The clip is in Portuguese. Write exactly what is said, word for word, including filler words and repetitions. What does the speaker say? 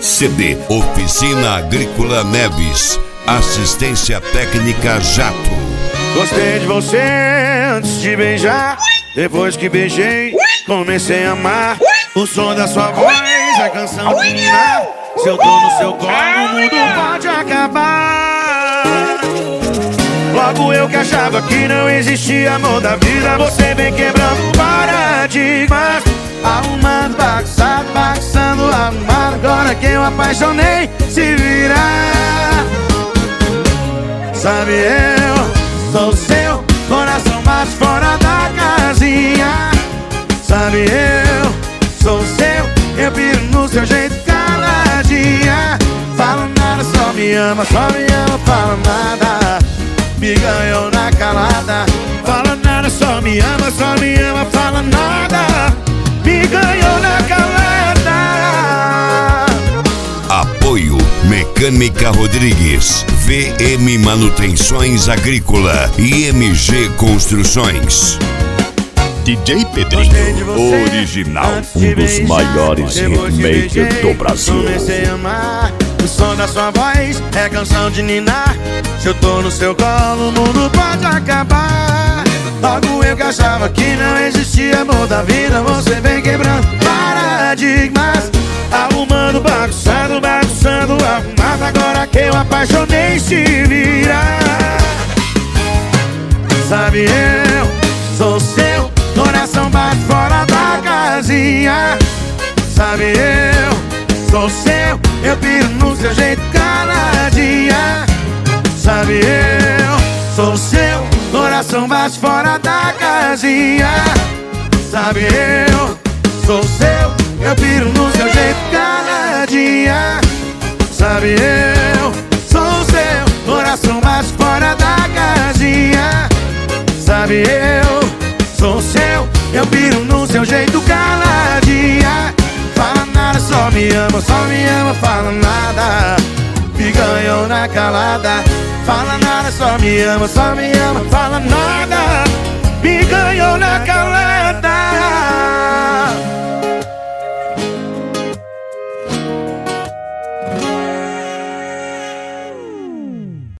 C D Oficina Agrícola Neves. Assistência técnica Jato. Gostei de você antes de beijar. Depois que beijei, comecei a amar. O som da sua voz, a canção de ninar. Se eu tô no seu colo, o mundo pode acabar. Logo eu que achava que não existia amor da vida, você vem quebrando paradigmas. Arrumando, bagunçado, bagunçando, arrumado. Agora que eu apaixonei, se virar. Sabe, eu sou seu, coração bate fora da casinha. Sabe, eu sou seu, eu piro no seu jeito caladinha. Fala nada, só me ama, só me ama, fala nada. Me ganhou na calada. Fala nada, só me ama, só me ama, fala nada. Me ganhou na calada. Apoio Mecânica Rodrigues, V M Manutenções Agrícola e M G Construções. D J Pedrinho, original, um dos maiores hitmakers do Brasil. Comecei a amar, o som da sua voz é canção de ninar. Se eu tô no seu colo, o mundo pode acabar. Logo eu que achava que não existia amor da vida, você vem quebrando paradigmas. Arrumando, bagunçando, bagunçando, arrumado. Agora que eu apaixonei, se virar. Sabe, eu sou seu, coração bate fora da casinha. Sabe, eu sou seu, eu piro no seu jeito caladinha. Sabe, eu sou seu, coração bate fora da casinha. Sabe, eu sou seu, eu piro no seu jeito caladinha. Sabe, eu sou seu, coração bate fora da casinha. Sabe, eu sou seu, eu piro no seu jeito caladinha. Fala nada, só me ama, só me ama, fala nada. Me ganhou na calada. Fala nada, só me ama, só me ama, fala nada. Me ganhou na calada.